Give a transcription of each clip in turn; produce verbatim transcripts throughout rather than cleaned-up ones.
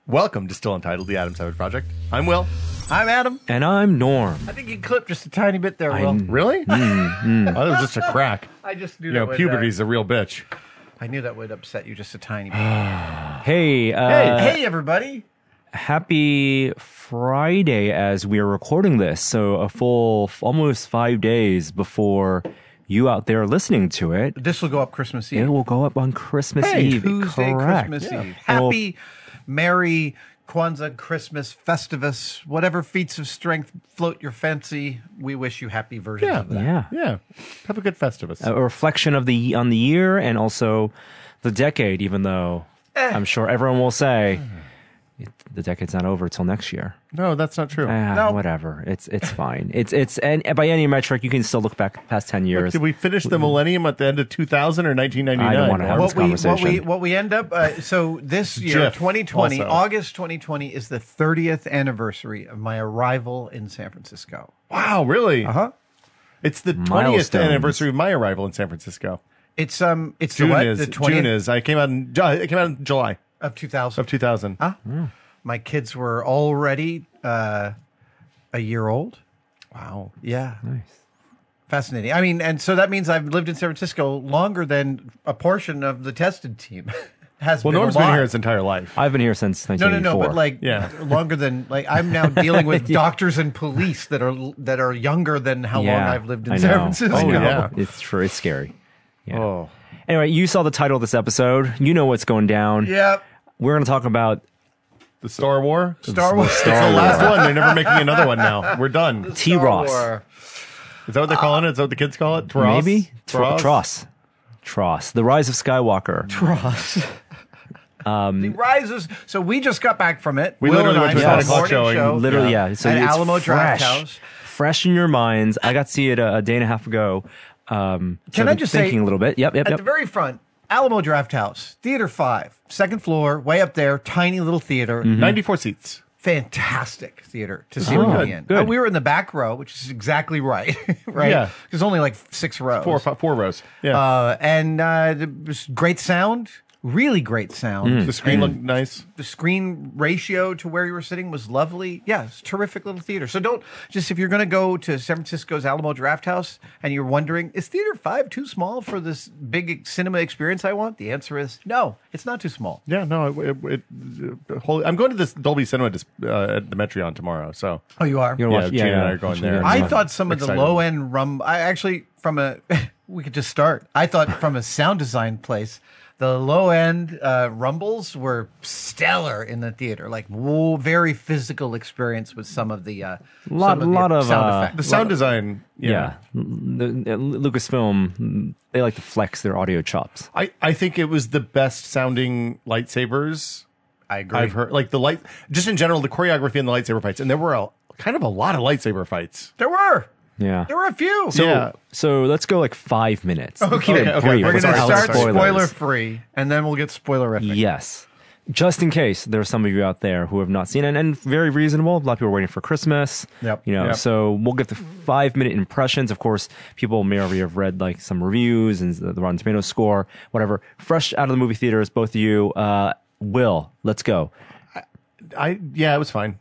Welcome to Still Entitled, the Adam Savage Project. I'm Will. I'm Adam. And I'm Norm. I think you clipped just a tiny bit there, Will. I'm- Really? Mm, mm. Oh, that was just a crack. I just knew You that know, would, puberty's uh, a real bitch. I knew that would upset you just a tiny bit. Hey, uh, hey, hey, everybody. happy Friday as we are recording this. So a full f- almost five days before you out there listening to it. This will go up Christmas Eve. It will go up on Christmas Hey, Eve. Tuesday, Correct. Christmas Yeah. Eve. And we'll- Happy, Merry Kwanzaa, Christmas, Festivus, whatever feats of strength float your fancy. We wish you happy versions Yeah. of that. Yeah. Yeah. Have a good Festivus. A reflection of the on the year and also the decade, even though Eh. I'm sure everyone will say it, the decade's not over till next year. No, that's not true. Ah, No. whatever. It's it's fine. It's it's and by any metric, you can still look back past ten years. Did we finish the millennium at the end of two thousand or nineteen ninety-nine? I don't wanna have Norm? this What we, what conversation. we what we end up uh, so this year GIF twenty twenty also. August twenty twenty is the thirtieth anniversary of my arrival in San Francisco. Wow, really? Uh-huh. It's the twentieth Milestones. anniversary of my arrival in San Francisco. It's um it's June the what? is the twentieth June is. I came out in Ju- I came out in July of two thousand. of two thousand. Huh? My kids were already uh, a year old. Wow. Yeah. Nice. Fascinating. I mean, and so that means I've lived in San Francisco longer than a portion of the tested team has Well, been Norm's alive. been here his entire life. I've been here since No, nineteen no, eighty-four. no, but like Yeah. longer than like I'm now dealing with doctors and police that are that are younger than how long yeah, I've lived in I San know. Francisco. I know. yeah. It's true. It's scary. Yeah. Oh. Anyway, you saw the title of this episode. You know what's going down. Yep. We're going to talk about The Star War? Star Wars. It's the last one. They're never making another one now. We're done. Is T. Ross. that what they're calling it? Is that what the kids call it? Tross? Maybe Tr- Tross? Tross. Tross. The Rise of Skywalker. Ross. the rises. So we just got back from it. We Will literally and went to I a saw nine the o'clock morning showing. show Literally, yeah. So at it's Alamo Draft fresh, House. fresh in your minds. I got to see it a, a day and a half ago. Um, Can so I just thinking say- a little bit? Yep, yep, At yep. the very front, Alamo Draft House, Theater five, second floor, way up there, tiny little theater. ninety-four seats. Fantastic theater to see Oh, a movie good, in. good. Uh, we were in the back row, which is exactly right. right? Yeah. There's only like six rows. Four, five, four rows. Yeah. Uh, and uh, there was great sound, really great sound. the screen looked nice. The screen ratio to where you were sitting was lovely. Yeah, it's a terrific little theater. So don't just if you're going to go to San Francisco's Alamo Draft House and you're wondering, is Theater five too small for this big cinema experience I want? The answer is no, it's not too small. Yeah, no, it, it, it, holy, I'm going to this Dolby Cinema dis, uh, at the Metreon tomorrow. So Oh, you are? You're gonna yeah, watch- Gina and I yeah, are going watching there. it. I I'm thought some of excited. the low end rum. I actually from a we could just start. I thought from a sound design place, the low end uh, rumbles were stellar in the theater. Like whoa, very physical experience with some of the uh, Lot- some of the lot of, sound uh, effects. The sound design, yeah. Yeah. The, the Lucasfilm, they like to flex their audio chops. I, I think it was the best sounding lightsabers I agree. I've heard. Like the light, just in general, the choreography and the lightsaber fights. And there were a, kind of a lot of lightsaber fights. There were Yeah. there were a few. So, Yeah. so let's go like five minutes. okay, Keep it okay, brief we're going to without start spoilers. spoiler free, and then we'll get spoilerific. Yes. Just in case there are some of you out there who have not seen it, and very reasonable. A lot of people are waiting for Christmas. Yep. You know, Yep. so we'll get the five minute impressions. Of course, people may already have read like some reviews and the Rotten Tomatoes score, whatever. Fresh out of the movie theaters, both of you. Uh, Will, let's go. I yeah, it was fine.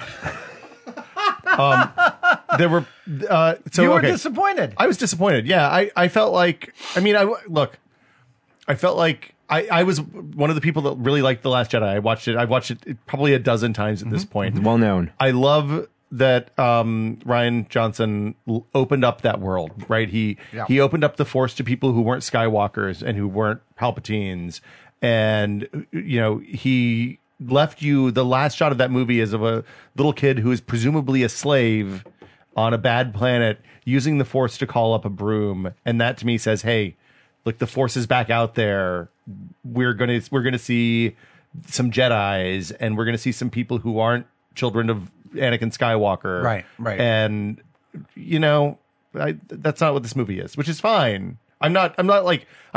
um, there were uh, so you were okay. disappointed. I was disappointed. Yeah, I, I felt like I mean I look, I felt like I, I was one of the people that really liked The Last Jedi. I watched it. I've watched it probably a dozen times at this point. Well known. I love that um, Ryan Johnson l- opened up that world. Right, he Yeah. he opened up the Force to people who weren't Skywalkers and who weren't Palpatines, and you know he left you the last shot of that movie is of a little kid who is presumably a slave on a bad planet using the Force to call up a broom, and that to me says, hey, look, the Force is back out there. We're gonna we're gonna see some Jedis, and we're gonna see some people who aren't children of Anakin Skywalker. Right, right. And you know, I, that's not what this movie is, which is fine. I'm not. I'm not like. I'm not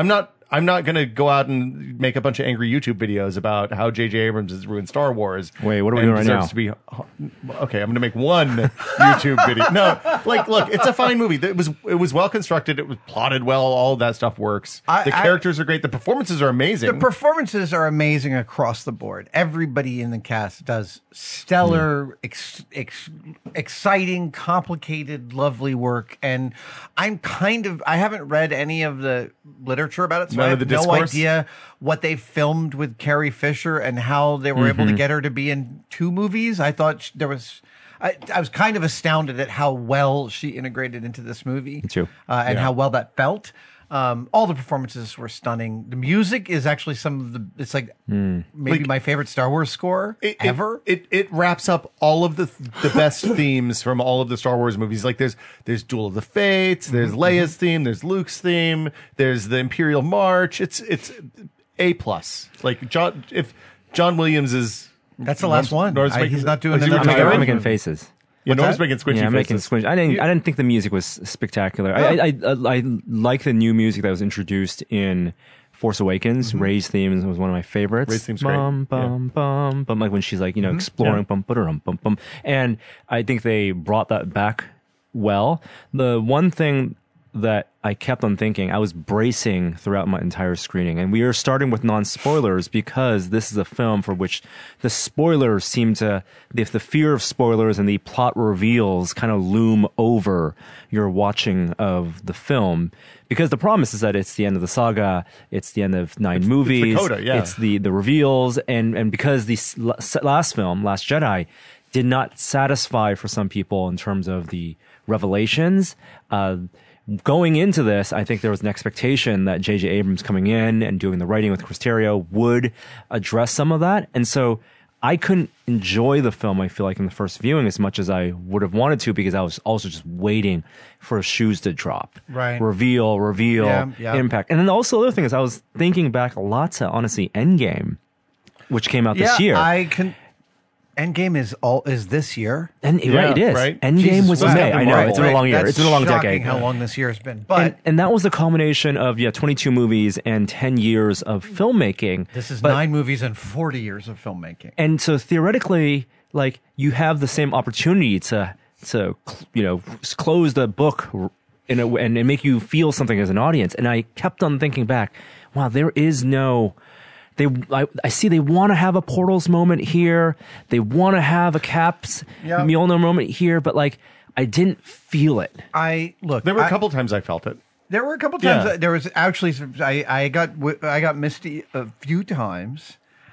I'm not going to go out and make a bunch of angry YouTube videos about how J J Abrams has ruined Star Wars. Wait, what are we and doing right deserves now? To be, okay, I'm going to make one YouTube video. No, like, look, it's a fine movie. It was it was well constructed. It was plotted well. All of that stuff works. I- the I- characters are great. The performances are amazing. The performances are amazing across the board. Everybody in the cast does stellar, ex, ex, exciting, complicated, lovely work. And I'm kind of, I haven't read any of the literature about it, so None I of have the no discourse? idea what they filmed with Carrie Fisher and how they were able to get her to be in two movies. I thought sh- there was. I, I was kind of astounded at how well she integrated into this movie. Me too. Uh, and Yeah. how well that felt. Um, all the performances were stunning. The music is actually some of the. It's like maybe Like- my favorite Star Wars score it, it- ever. It, it wraps up all of the the best themes from all of the Star Wars movies. Like there's there's Duel of the Fates, there's Mm-hmm. Leia's theme, there's Luke's theme, there's the Imperial March. It's it's A plus. Like John, if John Williams is That's the last one. Norm's I- making- he's not doing is he another I'm making, Tyler? I'm retiring? making faces. Yeah, What's Norm's that? making squishy Yeah, I'm making faces. squinch. I didn't. I didn't think the music was spectacular. I, I, I, I like the new music that was introduced in Force Awakens. Rey's theme was one of my favorites. Rey's theme's great. Bum bum bum bum. Like when she's like you know exploring. Yeah. Bum bum bum bum. And I think they brought that back well. The one thing that I kept on thinking, I was bracing throughout my entire screening. And we are starting with non-spoilers because this is a film for which the spoilers seem to, if the fear of spoilers and the plot reveals kind of loom over your watching of the film. Because the promise is that it's the end of the saga, it's the end of nine movies, coda, yeah. it's the, the reveals, and, and because the s- last film, Last Jedi, did not satisfy for some people in terms of the revelations, uh, going into this, I think there was an expectation that J J Abrams coming in and doing the writing with Chris Terrio would address some of that. And so I couldn't enjoy the film, I feel like, in the first viewing as much as I would have wanted to because I was also just waiting for shoes to drop. Right. Reveal, reveal, Yeah, yeah. impact. And then also the other thing is I was thinking back a lot to, honestly, Endgame, which came out yeah, this year. I can. Endgame is all is this year. and Yeah, right, it is. right. Endgame Jesus, was in wow. May. I know. Right, It's been a right. long year. That's It's been a long shocking decade. how long this year has been. But and, and that was the culmination of yeah twenty-two movies and ten years of filmmaking. this is But- nine movies and forty years of filmmaking. and so theoretically, like you have the same opportunity to to you know close the book in a, and, and make you feel something as an audience. And I kept on thinking back, wow, there is no. They, I, I see they want to have a Portals moment here. They want to have a Caps Yeah. Mjolnir moment here, but like I didn't feel it. I look. There were a I- couple times I felt it. There were a couple times. Yeah. That there was actually some- I, I got I got misty a few times.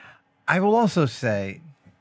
I will also say,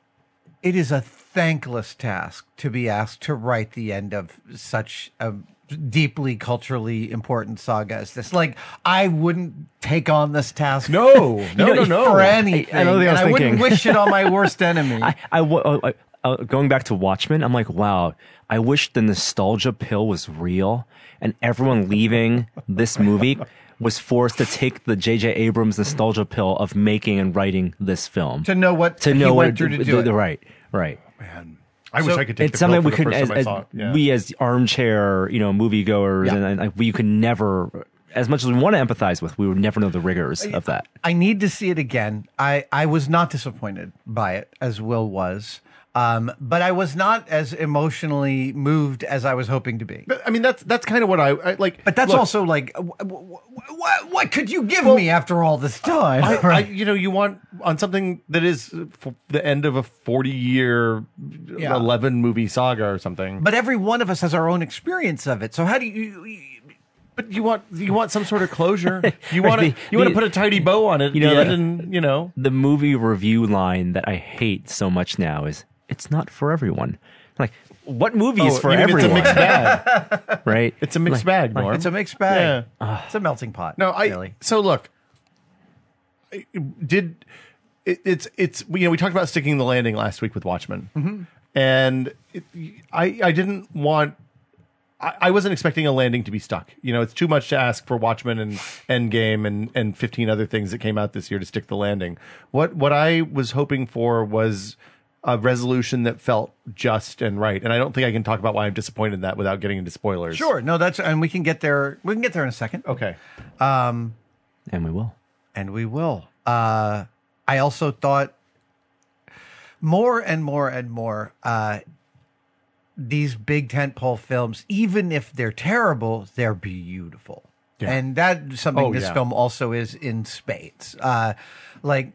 it is a thankless task to be asked to write the end of such a deeply culturally important saga as this. Like, I wouldn't take on this task. No, no, know, no, no. For anything. I- I know what I and was I wouldn't thinking. wish it on my worst enemy. I, I, wa- I, I going back to Watchmen, I'm like, wow, I wish the nostalgia pill was real and everyone leaving this movie was forced to take the J J Abrams nostalgia pill of making and writing this film. to know what To he know went what through to the- do the- it. right, right. Man, I wish So I could take It's the pill something for we the could, first as, time I as saw it. Yeah. we as armchair, you know, moviegoers, Yeah. and, and like, we could never, as much as we want to empathize with, we would never know the rigors of that. I need to see it again. I, I was not disappointed by it, as Will was. Um, but I was not as emotionally moved as I was hoping to be. But, I mean, that's that's kind of what I, I like. But that's look, also like, what, what could you give me after all this time? I, I, you know, you want on something that is f- the end of a forty-year, Yeah. eleven movie saga or something. but every one of us has our own experience of it. So how do you? you But you want you want some sort of closure. You Right, want to the- you want to the- put a tidy bow on it. You know, at the like- end and you know. The movie review line that I hate so much now is, it's not for everyone. Like, what movie is Oh, for you mean everyone? It's a mixed bag. right? It's a mixed bag, Norm. it's a mixed bag. Yeah. It's a melting pot. No, I. really. So look, I- did it, it's it's you know we talked about sticking the landing last week with Watchmen, Mm-hmm. and it, I I didn't want. I I wasn't expecting a landing to be stuck. You know, it's too much to ask for Watchmen and Endgame and, and fifteen other things that came out this year to stick the landing. What what I was hoping for was a resolution that felt just and right. And I don't think I can talk about why I'm disappointed in that without getting into spoilers. Sure. No, that's and we can get there. We can get there in a second. Okay. And we will. And we will. Uh, I also thought more and more and more uh, these big tentpole films, even if they're terrible, they're beautiful. Yeah. And that's something Oh, this yeah. film also is in spades. Uh, like,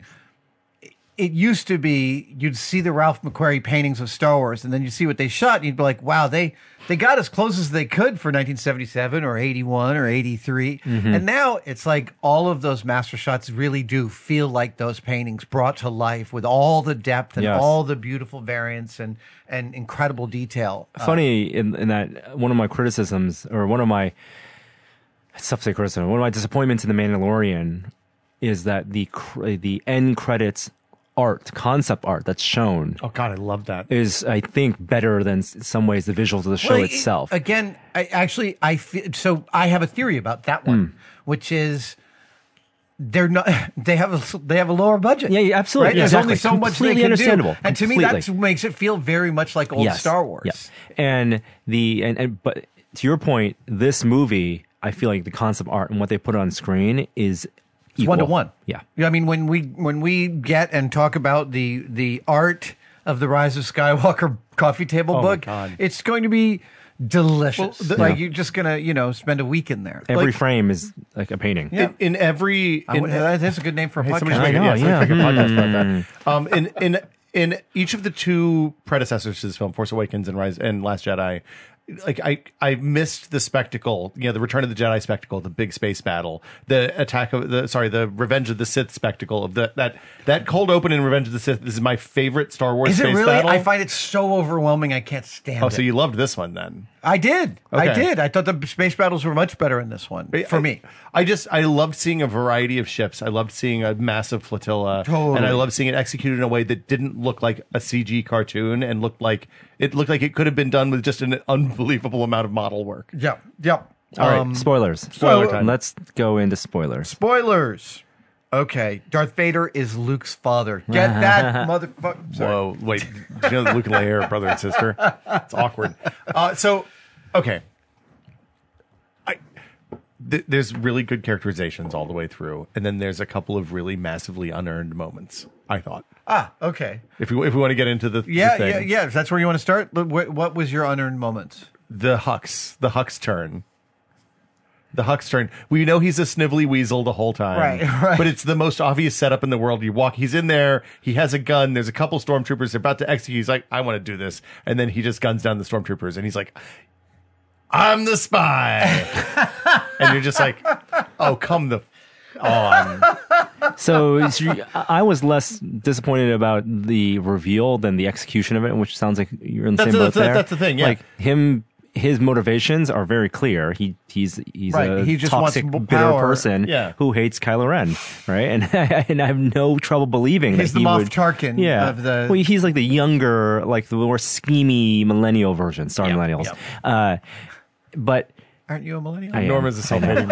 it used to be you'd see the Ralph McQuarrie paintings of Star Wars, and then you'd see what they shot, and you'd be like, wow, they, they got as close as they could for nineteen seventy-seven or eighty-one or eighty-three. Mm-hmm. And now it's like all of those master shots really do feel like those paintings brought to life with all the depth and Yes. all the beautiful variants and, and incredible detail. Uh, Funny in, in that one of my criticisms, or one of my, it's tough to say criticism, one of my disappointments in The Mandalorian is that the cr- the end credits art, concept art that's shown Oh God, I love that. is, I think, better than s- some ways the visuals of the show Well, it- itself. Again, I actually I feel, so I have a theory about that one, Hmm. which is they're not they have a, they have a lower budget. Yeah, yeah, absolutely. Right? Yeah, There's exactly. only so much they Completely can understandable. do, and to me Completely. that makes it feel very much like old Star Wars. Yes. And the and, and but to your point, this movie, I feel like the concept art and what they put on screen is equal. One to one. Yeah. I mean, when we when we get and talk about the the art of the Rise of Skywalker coffee table Oh, my book, God. it's going to be delicious. Well, the- like Yeah. you're just gonna you know spend a week in there. Every Like, frame is like a painting. Yeah. In, in every, I in, would- that's a good name for a Hey, podcast. somebody's I making, know, yeah, somebody's yeah. making a podcast about that. Um, in in in each of the two predecessors to this film, Force Awakens and Rise and Last Jedi, like I I missed the spectacle, you know, the Return of the Jedi spectacle, the big space battle, the attack of the sorry, the Revenge of the Sith spectacle of the that that cold open in Revenge of the Sith. This is my favorite Star Wars Is it space really? battle. I find it so overwhelming. I can't stand oh, it. so you loved this one then? I did. I Okay. did. I thought the space battles were much better in this one for I- me. I just I loved seeing a variety of ships. I loved seeing a massive flotilla, Totally. and I loved seeing it executed in a way that didn't look like a C G cartoon and looked like it looked like it could have been done with just an unbelievable amount of model work. Yep. Yep. All right, Um, spoilers. spoiler time. Let's go into spoilers. spoilers. Okay. Darth Vader is Luke's father. Get that motherfucker. Sorry. Whoa, wait, do you know that Luke and Leia are brother and sister? It's awkward. Uh, so, okay. I, th- there's really good characterizations all the way through, and then there's a couple of really massively unearned moments, I thought. Ah, okay. If we, if we want to get into the, the Yeah, thing. yeah, yeah. If that's where you want to start, Look, what, what was your unearned moments? The Hux, the Hux turn. The Hux turn. We know he's a snivelly weasel the whole time. Right, right. But it's the most obvious setup in the world. You walk, he's in there, he has a gun, there's a couple stormtroopers, they're about to execute. He's like, I want to do this. And then he just guns down the stormtroopers and he's like, I'm the spy. And you're just like, oh, come the f- on. So, so you- I was less disappointed about the reveal than the execution of it, which sounds like you're in the That's same the- boat that's the- there. that's the thing, yeah. Like him, his motivations are very clear. He he's he's Right, a he just wants toxic, more bitter power. person Yeah. who hates Kylo Ren, right? And and I have no trouble believing He's that the he Moff would. Tarkin yeah, of the- well, he's like the younger, like the more schemy millennial version, Star Yep, Millennials. yep. Uh, but Aren't you a millennial? I am. Norma's a self-hating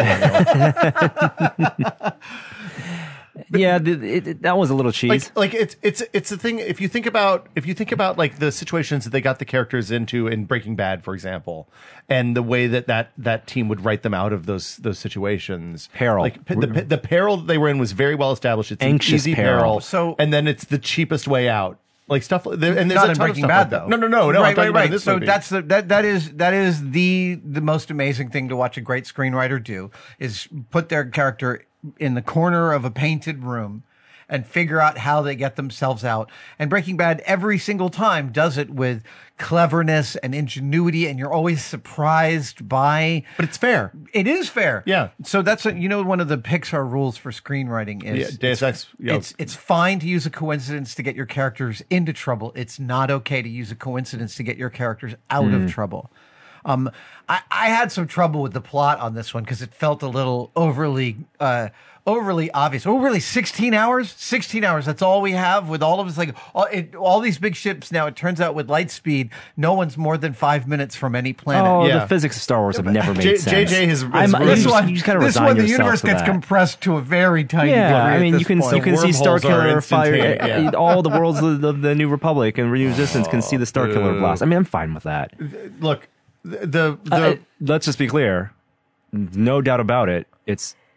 millennial. yeah, th- it, it- that was a little cheese. like like it's it's it's the thing. If you think about if you think about like the situations that they got the characters into in Breaking Bad, for example, and the way that that, that team would write them out of those those situations, Peril. like p- the p- the peril that they were in was very well established. It's Anxious an easy peril. peril, So- and then it's the cheapest way out. Like stuff, there, and there's Not a in ton of Breaking stuff Bad, like that. though. No, no, no, no. Right, I'm talking right, about right. this So movie. that's the that that is that is the the most amazing thing to watch a great screenwriter do is put their character in the corner of a painted room and figure out how they get themselves out. And Breaking Bad every single time does it with cleverness and ingenuity, and you're always surprised by. but it's fair. It is fair. Yeah. So that's a, you know one of the Pixar rules for screenwriting is Yeah, Deus Ex. You know, it's it's fine to use a coincidence to get your characters into trouble. It's not okay to use a coincidence to get your characters out Mm. of trouble. Um, I, I had some trouble with the plot on this one because it felt a little overly uh, overly obvious. Oh, really? Sixteen hours? Sixteen hours. That's all we have with all of us. Like all, it, all these big ships now. It turns out with light speed, no one's more than five minutes from any planet. oh, yeah. the physics of Star Wars have never made J- sense. JJ has- I'm- has you really- This just- one, you just gotta this resign one, the yourself universe to gets that. compressed to a very tiny Yeah, degree. I at mean, you this can point. you can see Star wormholes are Killer fire instantaneous, yeah. all the worlds of the, of the New Republic and Resistance can see the Star Killer dude. blast. I mean, I'm fine with that. Look, the the, the Uh, let's just be clear. No doubt about it. It's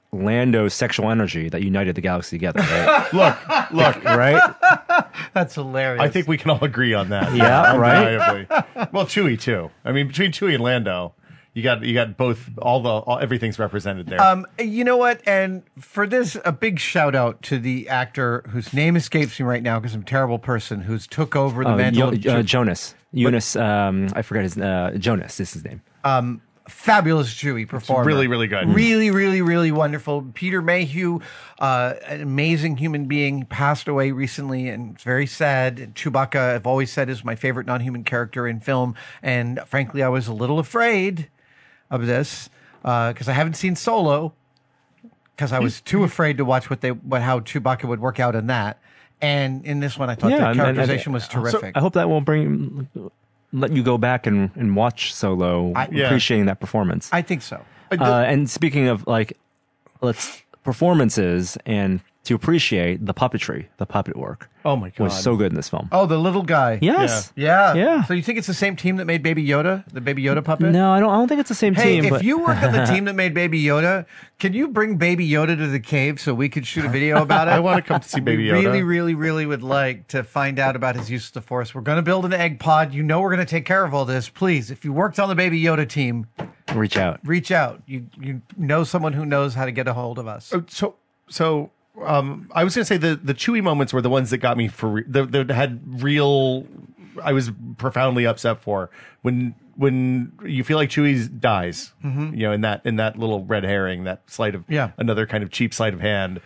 Lando's sexual energy that united the galaxy together. Right? Look, look. right? That's hilarious. I think we can all agree on that. Yeah, right? Undeniably. Well, Chewie too. I mean, between Chewie and Lando, you got you got both. All the all, everything's represented there. Um, you know what? And for this, a big shout out to the actor whose name escapes me right now because I'm a terrible person, who's took over the Uh, mantle. Yo- of uh, Chew- Jonas. Eunice, um, I forget his uh, Jonas is his name. um, fabulous Chewie performer. really, really good. Really, really, really wonderful. Peter Mayhew, uh, an amazing human being, passed away recently, and it's very sad. And Chewbacca, I've always said, is my favorite non-human character in film, and frankly, I was a little afraid of this because I haven't seen Solo, because I was too afraid to watch what they, what how Chewbacca would work out in that. And in this one, I thought the and- and- characterization was so terrific. I hope that will bring let you go back and, and watch Solo, I- Yeah. appreciating that performance. I think so. Uh, and speaking of like, let's performances and to appreciate the puppetry, the puppet work oh my god, was so good in this film. Oh, the little guy. Yes. Yeah. Yeah. So you think it's the same team that made Baby Yoda, the Baby Yoda puppet? No, I don't. I don't think it's the same Hey, team. if but you work on the team that made Baby Yoda, can you bring Baby Yoda to the cave so we could shoot a video about it? I want to come to see Baby We Yoda. really, really, really would like to find out about his use of the Force. We're going to build an egg pod. You know we're going to take care of all this. Please, if you worked on the Baby Yoda team, reach out. reach out. You you know someone who knows how to get a hold of us. Oh, so so um I was gonna say the the Chewie moments were the ones that got me for re- that that had real. I was profoundly upset for when when you feel like Chewie dies, you know, in that in that little red herring, that sleight of Yeah. another kind of cheap sleight of hand.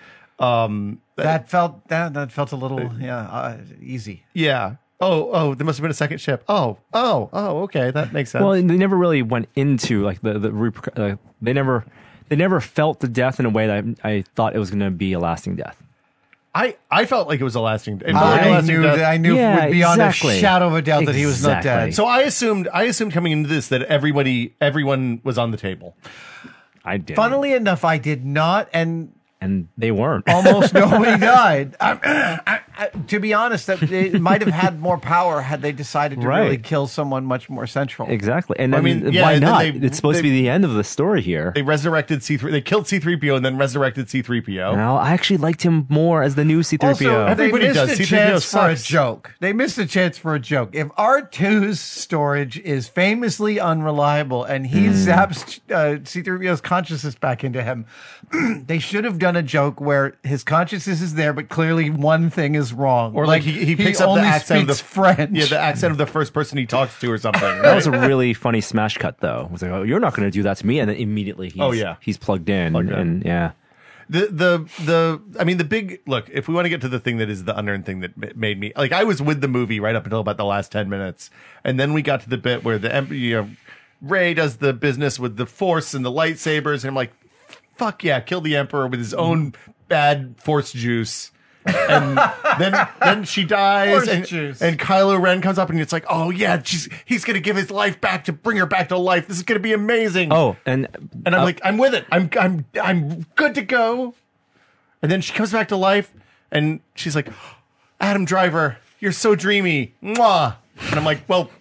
Um, That felt that that felt a little yeah uh, easy. yeah. Oh, oh, there must have been a second ship. Oh, oh, oh, okay, that makes sense. Well, they never really went into like the the reper- uh, they never they never felt the death in a way that I, I thought it was going to be a lasting death. I, I felt like it was a lasting. It felt like a I lasting knew death. that I knew Yeah, it would be on a exactly. shadow of a doubt that he was not Exactly. dead. So I assumed I assumed coming into this that everybody everyone was on the table. I did. Funnily enough, I did not, and and they weren't. almost nobody died. I, I, I, to be honest, that it might have had more power had they decided to Right. really kill someone much more central. Exactly. And I I mean, mean, yeah, why and then not? they- it's supposed they- to be the end of the story here. They resurrected C three. They killed C three P O and then resurrected C three P O. Now, I actually liked him more as the new C three P O. Also, they Everybody missed does. a C three P O chance for a sucks. joke. They missed a chance for a joke. If R two's storage is famously unreliable and he Hmm. zaps uh, C three P O's consciousness back into him, they should have done a joke where his consciousness is there, but clearly one thing is wrong. Or like, he, he picks up only the accent of the speaks French. Yeah, the accent of the first person he talks to or something. That right? was a really funny smash cut, though. It was like, oh, you're not going to do that to me. And then immediately he's, Oh, yeah. he's plugged in. Plugged in. And yeah. the the the I mean the big look. If we want to get to the thing that is the unearned thing that ma- made me like, I was with the movie right up until about the last ten minutes, and then we got to the bit where the em- you know, Ray does the business with the Force and the lightsabers, and I'm like, fuck yeah, kill the Emperor with his own bad Force juice. And then then she dies, Force and, juice. and Kylo Ren comes up, and it's like, oh yeah, she's, he's gonna give his life back to bring her back to life. This is gonna be amazing. Oh, and And I'm uh, like, I'm with it. I'm I'm I'm good to go. And then she comes back to life, and she's like, Adam Driver, you're so dreamy. Mwah. And I'm like, well,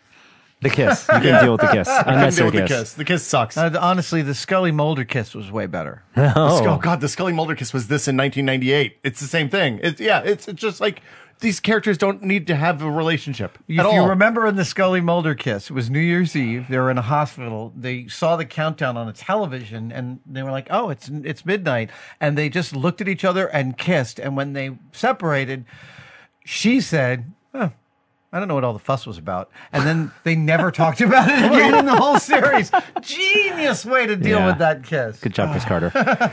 the kiss. You can Yeah. deal with the kiss. I couldn't deal Unnecessary with the kiss. kiss. The kiss sucks. Uh, honestly, the Scully Mulder kiss was way better. Oh. Oh. God, the Scully Mulder kiss was this in nineteen ninety-eight. It's the same thing. It's yeah. It's, it's just like these characters don't need to have a relationship If at all. you remember in the Scully Mulder kiss, it was New Year's Eve. They were in a hospital. They saw the countdown on a television, and they were like, "Oh, it's it's midnight." And they just looked at each other and kissed. And when they separated, she said, "Huh, I don't know what all the fuss was about." And then they never talked about it again in the whole series. Genius way to deal Yeah. with that kiss. Good job, Chris Carter.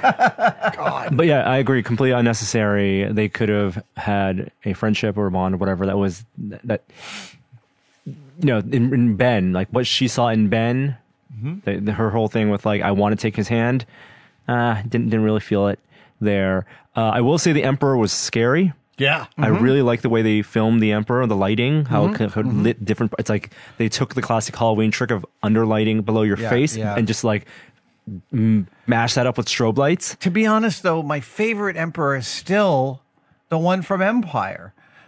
But yeah, I agree. Completely unnecessary. They could have had a friendship or a bond or whatever that was that. You know, in, in Ben, like what she saw in Ben, the, the- her whole thing with like, I want to take his hand. Uh, didn't didn't really feel it there. Uh, I will say the Emperor was scary. yeah. I really like the way they filmed the Emperor, the lighting, how it could lit different. It's like they took the classic Halloween trick of underlighting below your Yeah, face yeah. and just like m- mash that up with strobe lights. To be honest, though, my favorite emperor is still the one from Empire.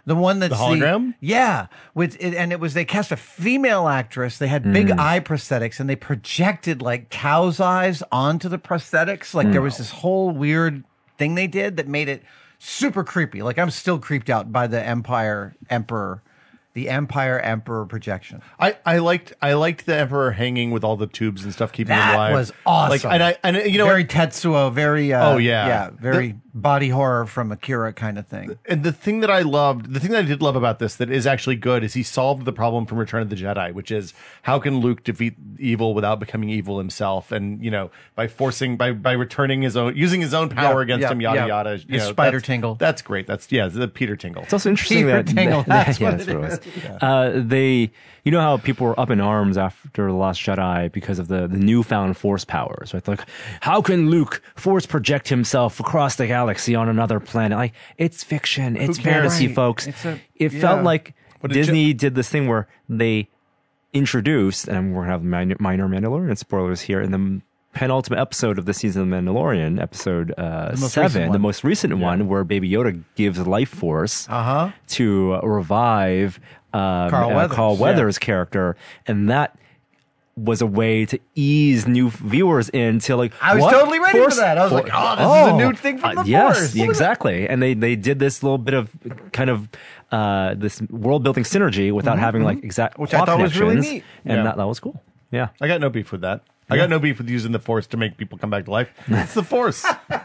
The one that's The hologram? yeah, with it, and it was they cast a female actress. They had big eye prosthetics, and they projected like cow's eyes onto the prosthetics. Like there was this whole weird thing they did that made it super creepy. Like I'm still creeped out by the Empire Emperor. The Empire Emperor projection. I, I liked I liked the Emperor hanging with all the tubes and stuff, keeping him That alive. was awesome. Like, and I and you know, very Tetsuo, very uh, Oh, yeah. yeah, very body horror from Akira kind of thing. and the thing that I loved, the thing that I did love about this that is actually good is he solved the problem from Return of the Jedi, which is how can Luke defeat evil without becoming evil himself? And you know, by forcing by by returning his own using his own power Yeah, against yeah, him, yada yeah. yada. You His know, spider that's- tingle. That's great. That's yeah, the Peter Tingle. It's also interesting Peter that Tingle, that's yeah, what that's it what it is. was. Uh, they, you know how people were up in arms after the Last Jedi because of the, the newfound Force powers, right? Like, how can Luke Force project himself across the galaxy on another planet? Like, it's fiction, it's cares? fantasy, Right. folks. It's a- it yeah. felt like But it Disney did this thing where they introduced, and we're gonna have minor, minor Mandalorian spoilers here in the penultimate episode of the season of Mandalorian, episode uh, most seven, recent the one. most recent one, where Baby Yoda gives life force Uh-huh. to uh, revive um, Carl uh, Weathers, Carl yeah. Weathers' character, and that was a way to ease new viewers into like. I was what? totally ready Force- for that. I was For- like, oh, this is a new thing from uh, the yes, Force. exactly. And they they did this little bit of kind of uh, this world building synergy without having like exact Mm-hmm, Which I plot thought was really connections, neat. and Yeah. that that was cool. Yeah. I got no beef with that. I got no beef with using the Force to make people come back to life. It's the Force.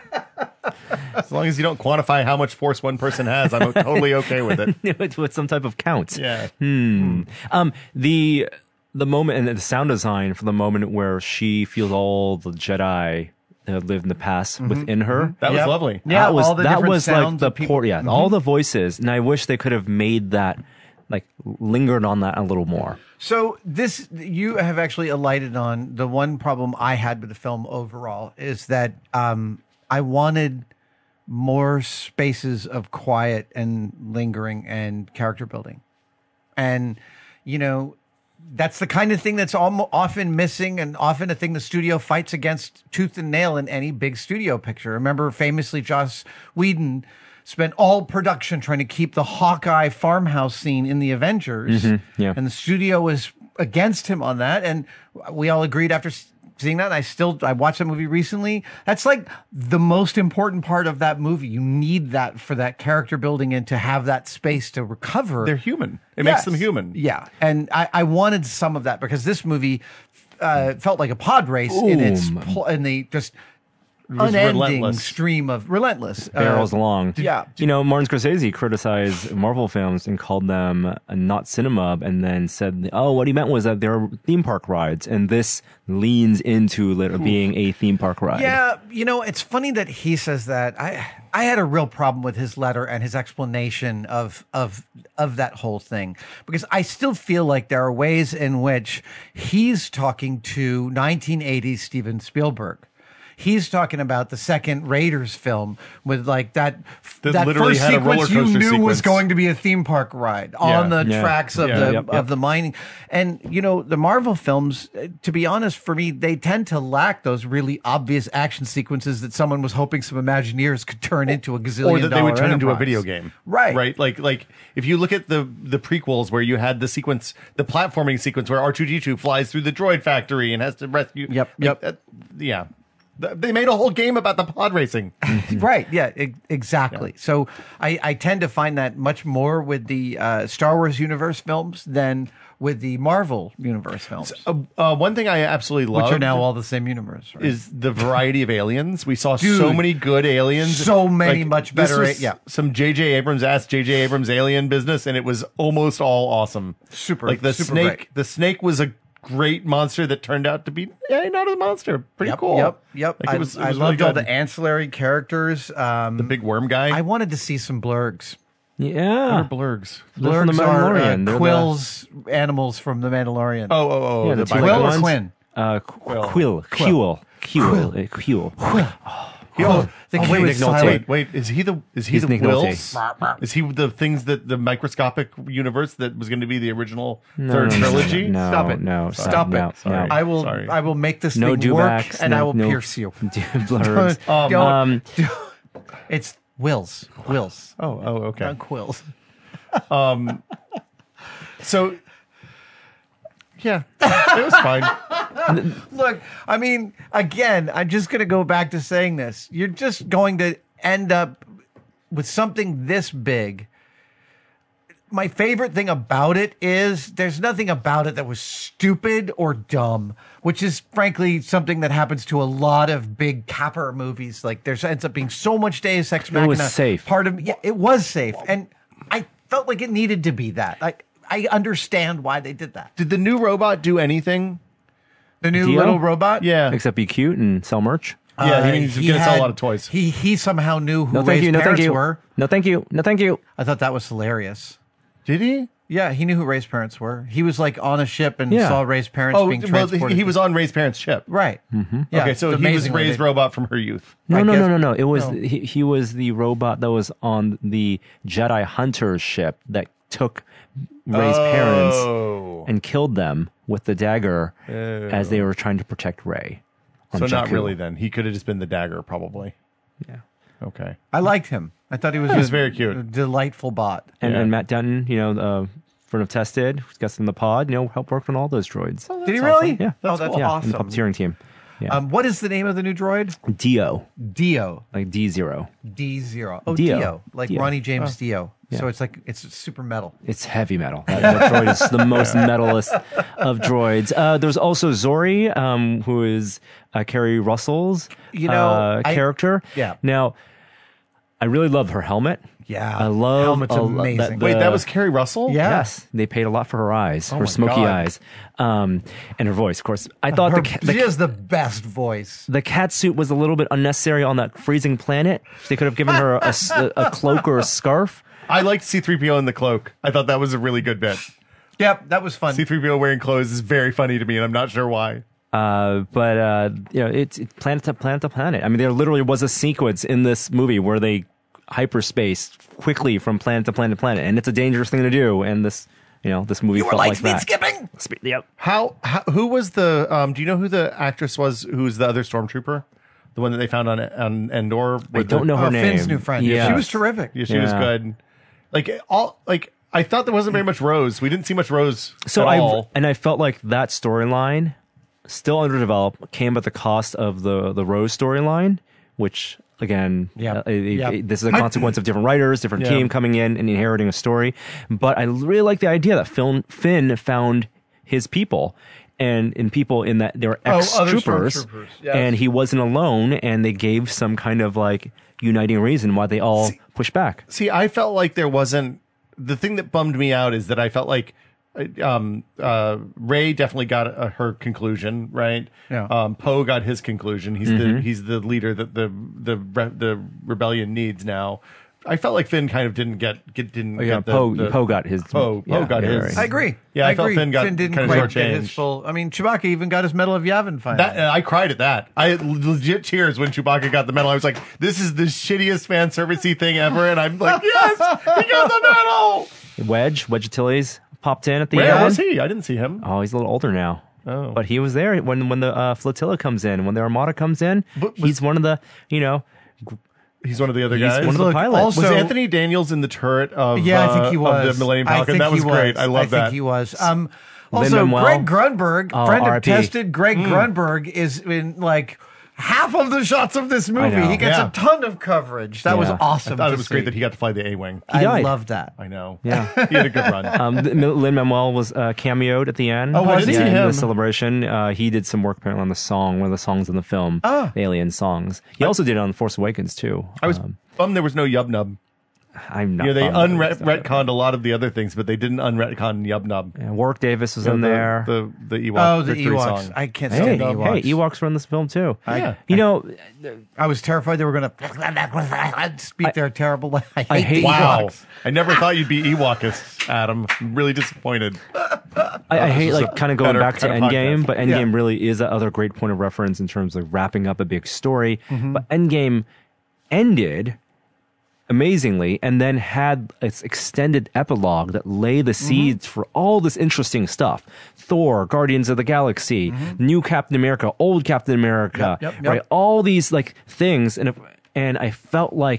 As long as you don't quantify how much Force one person has, I'm totally okay with it. with, with some type of count. Yeah. Um, the the moment and the sound design for the moment where she feels all the Jedi that have lived in the past within her. That was Yep. lovely. Yeah, that was all the that different was like sounds the of people- port. Yeah, all the voices, and I wish they could have made that like lingered on that a little more. So this, you have actually alighted on the one problem I had with the film overall is that um, I wanted more spaces of quiet and lingering and character building. And, you know, that's the kind of thing that's almo- often missing and often a thing the studio fights against tooth and nail in any big studio picture. Remember, famously, Joss Whedon spent all production trying to keep the Hawkeye farmhouse scene in the Avengers. yeah. And the studio was against him on that. And we all agreed after s- seeing that. And I still, I watched that movie recently. That's like the most important part of that movie. You need that for that character building and to have that space to recover. They're human. It Yes. makes them human. Yeah. And I, I wanted some of that because this movie uh, felt like a pod race in its, Boom. pl- in the just was unending relentless. stream of relentless. uh, Barrels along. yeah. You know, Martin Scorsese criticized Marvel films and called them uh, not cinema, and then said, "Oh, what he meant was that they're theme park rides," and this leans into lit- being a theme park ride. Yeah, you know, it's funny that he says that. I I had a real problem with his letter and his explanation of of of that whole thing because I still feel like there are ways in which he's talking to nineteen eighties Steven Spielberg. He's talking about the second Raiders film with like that That that literally first had a roller sequence you coaster knew was sequence. going to be a theme park ride on the Yeah. tracks of Yeah. the Yep, of yep. the mining. And you know, the Marvel films, uh, to be honest, for me, they tend to lack those really obvious action sequences that someone was hoping some Imagineers could turn into a gazillion Or that they would dollar turn into a enterprise. video game. Right. Right. Like like if you look at the the prequels where you had the sequence, the platforming sequence where R two D two flies through the droid factory and has to rescue. Yep, like, yep. that- yeah. Th- They made a whole game about the pod racing. Right. Yeah. E- exactly. So I, I tend to find that much more with the uh, Star Wars universe films than with the Marvel universe films, uh, uh, one thing I absolutely love which are now all the same universe. Right? is the variety of aliens. We saw Dude, so many good aliens. so many much this better was a- yeah. Some J J Abrams asked J J Abrams alien business, and it was almost all awesome. Super, Like the super snake. great. The snake was a great monster that turned out to be yeah, not a monster. Pretty Yep, cool. Yep. Yep. Like, I, it was, it I was loved really all good. the ancillary characters. Um, The big worm guy. I wanted to see some blurgs. yeah. What are blurgs? They're from the Blurgs are uh, Mandalorian. They're the- Quill's animals from the Mandalorian. Oh, oh, oh. Yeah, the the two bi- Quill or ones. Quinn? Uh, Quill, Quill, Quill, Quill, uh, Quill. Oh, The oh, kid wait, was wait, silent. wait, is he the is he He's the Nick Wills? Nolte. Is he the things that the microscopic universe that was going to be the original No, third no, no, trilogy? No, Stop it. No, Stop no, it. No, I will. Sorry. I will make this no thing work, dewbacks, and no, I will no pierce you. Blurbs. Don't- Um, It's Wills. Wills. Oh, oh, okay. Not Quills. Um, so, yeah, it was fine. Look, I mean, again, I'm just going to go back to saying this. You're just going to end up with something this big. My favorite thing about it is there's nothing about it that was stupid or dumb, which is frankly something that happens to a lot of big capper movies. Like there ends up being so much Deus Ex Machina. It was safe. Part of yeah, it was safe, and I felt like it needed to be that. Like I understand why they did that. Did the new robot do anything? The new Dio? little robot, Yeah. Except be cute and sell merch. Yeah, Uh, he means he's going to sell a lot of toys. He he somehow knew who No, thank Ray's you. No, thank parents you. were. No, thank you. No, thank you. I thought that was hilarious. Did he? Yeah, he knew who Ray's parents were. He was like on a ship and Yeah. saw Ray's parents Oh, being well, transported. he, he was on Ray's parents' ship. right. Mm-hmm. Yeah, Okay, so he was amazingly, Ray's they- robot from her youth. No, I no, guess- no, no, no. It was no. He, he was the robot that was on the Jedi Hunter's ship that took Ray's parents Oh. and killed them with the dagger as they were trying to protect Ray. on So not Jakku. really then. He could have just been the dagger, probably. Yeah. Okay. I liked him. I thought he was, was a- very cute. a delightful bot. And, Yeah. and Matt Dunton, you know, uh, friend of Tested, who's got in the pod, you know, helped work on all those droids. Did he really? Yeah. Oh, that's yeah, awesome. in the puppeteering team. Yeah. Um, what is the name of the new droid? Dio, Dio. like D zero. D zero. Oh, Dio. Dio. Like Dio. Ronnie James Dio. Yeah. So it's like it's super metal. It's heavy metal. That, that droid is the most metalist of droids. Uh, there's also Zori, um, who is uh, Carrie Russell's You know, uh, I- character. yeah. Now, I really love her helmet. Yeah. I love Helmet's a lo- amazing. that- the- Wait, that was Carrie Russell? Yeah. Yes, they paid a lot for her eyes, her my smoky God. eyes, um, and her voice. Of course, I thought Her, the, ca- she the has the best voice. the cat suit was a little bit unnecessary on that freezing planet. They could have given her a, s- a- a cloak or a scarf. I liked C three P O in the cloak. I thought that was a really good bit. Yep, that was fun. C three P O wearing clothes is very funny to me, and I'm not sure why. Uh, but uh, you know, it's, it's planet to planet to planet. I mean, there literally was a sequence in this movie where they hyperspace quickly from planet to planet to planet, and it's a dangerous thing to do. And this, you know, this movie You were felt light like speed that. skipping. Speed, yep. How, how? Who was the? Um, do you know who the actress was? Who was the other stormtrooper? The one that they found on on Endor. I with don't the- know her Oh, name. Finn's new friend. Yeah. She was terrific. Yeah, she was Yeah. good. Like all, like I thought there wasn't very much Rose. We didn't see much Rose So at I all. and I felt like that storyline, still underdeveloped, came at the cost of the the Rose storyline, which again, Yep. uh, it- Yep. it- this is a consequence of different writers, different Yeah. team coming in and inheriting a story. But I really like the idea that Finn, Finn found his people. And in people in that they were Oh, ex other troopers, stormtroopers, yes. and he wasn't alone, and they gave some kind of like uniting reason why they all See- pushed back. See, I felt like there wasn't. The thing that bummed me out is that I felt like um, uh, Ray definitely got uh, her conclusion, right? Yeah. Um, Poe got his conclusion. He's the he's the leader that the the re- the rebellion needs now. I felt like Finn kind of didn't get, get didn't Oh, yeah, get the, Poe the- Poe got his. Poe- Poe yeah, got yeah, his. right. I agree. Yeah, I felt agree. Finn got didn't kind of quite get his shortchanged. full. I mean, Chewbacca even got his Medal of Yavin finally. That, uh, I cried at that. I legit tears when Chewbacca got the medal. I was like, "This is the shittiest fan servicey thing ever," and I'm like, "Yes, he got the medal." Wedge, Wedge Antilles popped in at the Where end. was he? I didn't see him. Oh, he's a little older now. Oh. But he was there when when the uh, flotilla comes in, when the armada comes in. But was- he's one of the, you know, He's one of the other He's guys. one of the Look, pilots. was also- Anthony Daniels in the turret of yeah, I think he uh, was. of the Millennium I Falcon? think That was he great. I love I that. think he was. Um, also, Lin-Manuel. Greg Grunberg, Oh, friend R I of P. Tested, Greg Grunberg is in like half of the shots of this movie. know. He gets Yeah. a ton of coverage. That was Yeah. awesome. I thought to it was see. great that he got to fly the A-wing. I died. love that. I know. Yeah. He had a good run. um, Lin Manuel was uh, cameoed at the end. Oh, I didn't yeah, see in him. the celebration. Uh, he did some work apparently on the song, one of the songs in the film, Ah. the Alien songs. He also did it on The Force Awakens too. I was Um, bummed there was no Yub Nub. I'm not. You know, they bummed that unretconned it's not- a lot of the other things, but they didn't unretcon Yub Nub. Yeah, Warwick Davis was You know, in the, there. The the Ewok Oh, the victory Ewoks. song. I can't Hey, stand the hey, Ewoks. Ewoks were in this film too. Yeah. You know, I was terrified they were going to speak their terrible. I hate, I hate the Wow. Ewoks. I never thought you'd be Ewokist, Adam. I'm really disappointed. I, I hate is like a kind of going better back to kind of Endgame, podcast. but Endgame really is that other great point of reference in terms of wrapping up a big story. But Endgame ended amazingly and then had its extended epilogue that lay the seeds for all this interesting stuff. Thor, Guardians of the Galaxy, new Captain America, old Captain America, Yep, yep, yep. right? All these like things, and if, and I felt like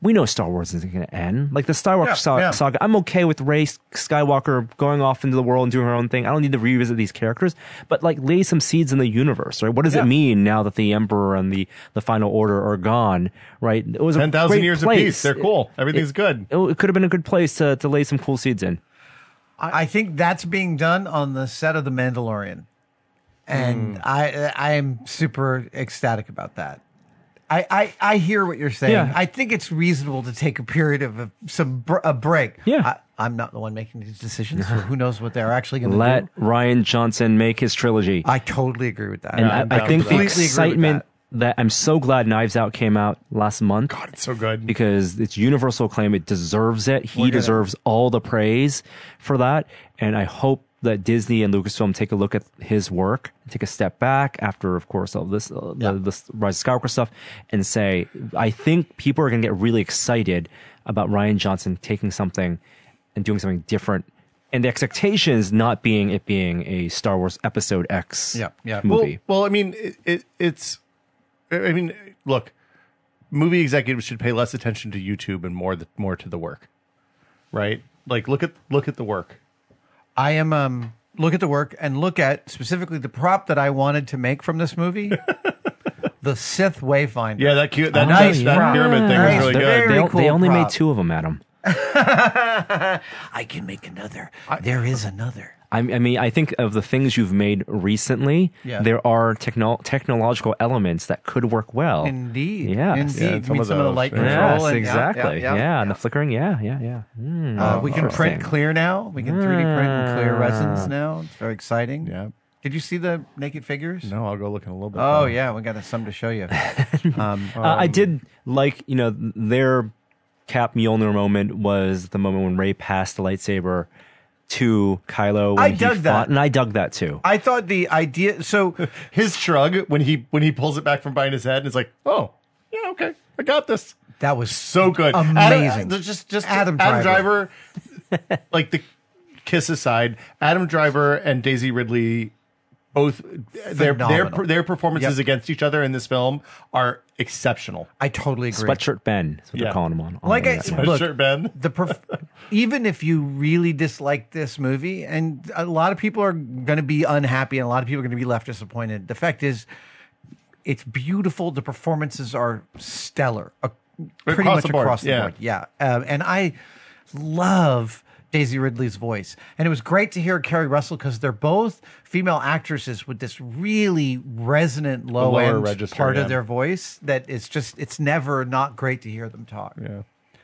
we know Star Wars isn't going to end. Like the Skywalker Yeah, sa- yeah. saga, I'm okay with Rey Skywalker going off into the world and doing her own thing. I don't need to revisit these characters, but like lay some seeds in the universe, right? What does Yeah. it mean now that the Emperor and the, the Final Order are gone, right? It was a ten thousand great years place. apiece. They're cool. Everything's good. It, it could have been a good place to, to lay some cool seeds in. I think that's being done on the set of The Mandalorian, and Hmm. I I am super ecstatic about that. I, I, I hear what you're saying. Yeah. I think it's reasonable to take a period of a, some br- a break. Yeah. I, I'm not the one making these decisions, so who knows what they're actually going to Let do. Ryan Johnson make his trilogy. I totally agree with that. and I'm I, I down think for the that. Completely agree with excitement that. that I'm so glad Knives Out came out last month. God, it's so good. Because it's universal acclaim. It deserves it. He We're gonna- deserves all the praise for that. And I hope that Disney and Lucasfilm take a look at his work, take a step back after, of course, all this, uh, Yeah. the, this Rise of Skywalker stuff, and say, I think people are going to get really excited about Ryan Johnson taking something and doing something different. And the expectations not being it being a Star Wars Episode X Yeah, yeah. movie. Well, well, I mean, it, it, it's. I mean, look, movie executives should pay less attention to YouTube and more the, more to the work, right? Like, look at look at the work. I am um look at the work and look at specifically the prop that I wanted to make from this movie, the Sith Wayfinder. Yeah, that cute, that, Nice that prop. pyramid thing Nice. was really They- good. Very they, cool they only prop. made two of them, Adam. I can make another. There is another. I, I mean, I think of the things you've made recently, Yeah. there are techno- technological elements that could work well. Indeed. Yes. Indeed. Yeah, I mean, some of some of the those, light yeah. control. Yes, and, exactly. Yeah, Yeah. yeah, and the flickering. Yeah, yeah, yeah. Mm, Uh, we can print interesting. clear now. We can three D print and clear resins now. It's very exciting. Yeah. Did you see the naked figures? No, I'll go look in a little bit. Oh more. yeah, we got some to show you. Um, Uh, I did like, you know, their Cap Mjolnir moment was the moment when Rey passed the lightsaber to Kylo. When I he dug fought, that. and I dug that too. I thought the idea. So His shrug when he when he pulls it back from behind his head and it's like, oh, yeah, okay, I got this. that was So good, Amazing. Adam, just just Adam Adam, Driver. Driver, like the kiss aside, Adam Driver and Daisy Ridley, both their their Phenomenal. their performances Yep. against each other in this film are exceptional. I totally agree. Sweatshirt Ben is what Yeah. they're calling him on. on Like the I- internet. Look, Sweatshirt Ben. the perf- even if you really dislike this movie, and a lot of people are going to be unhappy, and a lot of people are going to be left disappointed. The fact is, it's beautiful. The performances are stellar, uh, pretty Across much the board, across the yeah. board. Yeah, um, and I love Daisy Ridley's voice, and it was great to hear Kerry Russell because they're both female actresses with this really resonant low lower end register, part yeah. of their voice. That it's just it's never not great to hear them talk. Yeah.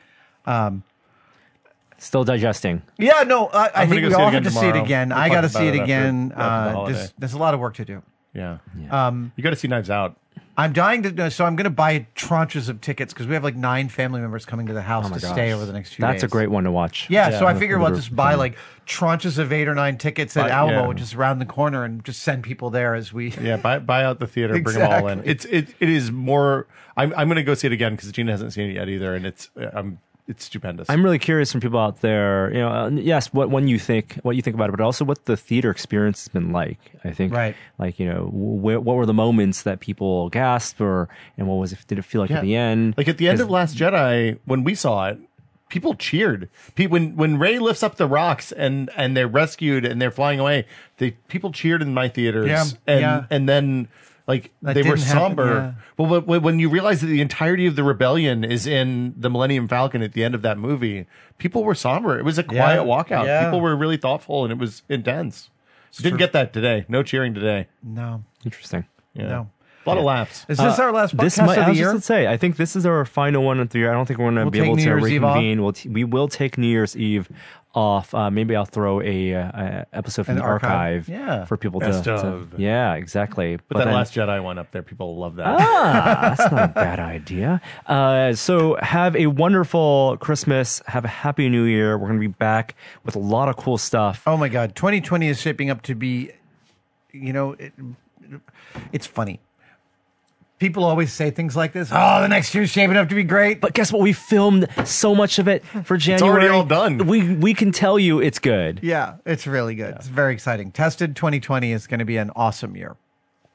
Still digesting. Yeah, no, I, I I'm think gonna we go see it all again have to see it tomorrow. again. We'll I talk got to about see it it after- again. after the Uh, holiday. there's, there's a lot of work to do. Yeah. Um, You got to see Knives Out. I'm dying to, so I'm going to buy tranches of tickets because we have like nine family members coming to the house Oh my to gosh. stay over the next few That's days. a great one to watch. Yeah, Yeah, so I with- figure with we'll a just group. buy like tranches of eight or nine tickets at Buy- Alamo, yeah. which is around the corner, and just send people there as we. Yeah, buy buy out the theater, bring them all in. Exactly. It's it it is more. I'm I'm going to go see it again because Gina hasn't seen it yet either, and it's I'm it's stupendous. I'm really curious from people out there, you know, uh, yes, what when you think, what you think about it, but also what the theater experience has been like. I think, Right. like, you know, wh- what were the moments that people gasped, or and what was it? Did it feel like Yeah. at the end? Like at the end 'Cause- of Last Jedi, when we saw it, people cheered. Pe- when when Rey lifts up the rocks and and they're rescued and they're flying away, they people cheered in my theaters. Yeah, and yeah. and then like That they were didn't happen, somber. yeah. Well, but when you realize that the entirety of the rebellion is in the Millennium Falcon at the end of that movie, people were somber. It was a quiet walkout. yeah. People were really thoughtful, and it was intense. Didn't get that today. No cheering today. No, Interesting. Yeah. no. A lot of laughs. Is this our last This podcast might, I of the was year? just to say, I think this is our final one of the year. I don't think we're going to We'll be take able New to Year's Eve off? reconvene. We'll t- we will take New Year's Eve off. Uh, maybe I'll throw a, uh, a episode from An the archive. archive, Yeah. for people Best to, to. of. Yeah, exactly. But, that then- Last Jedi one up there, people love that. Ah, that's not a bad idea. Uh, so have a wonderful Christmas. Have a happy New Year. We're going to be back with a lot of cool stuff. Oh my God, twenty twenty is shaping up to be, you know, it, it's funny. People always say things like this. Oh, the next year's shaping up to be great. But guess what? We filmed so much of it for January. already all done. We we can tell you it's good. Yeah, it's really good. It's very exciting. Tested twenty twenty is going to be an awesome year.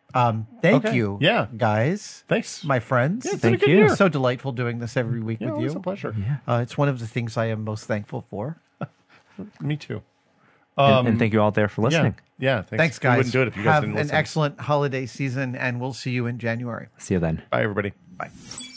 Um, thank Okay. you, Yeah. guys. Thanks. my friends. Yeah, it's been a Thank good you. year. It's so delightful doing this every week Yeah, with always you. a pleasure. Uh, it's one of the things I am most thankful for. Me too. and, and thank you all there for Yeah. listening. Yeah. Thanks, Thanks, guys. We wouldn't do it if you guys Have didn't an listen. excellent holiday season, and we'll see you in January. See you then. Bye, everybody. Bye.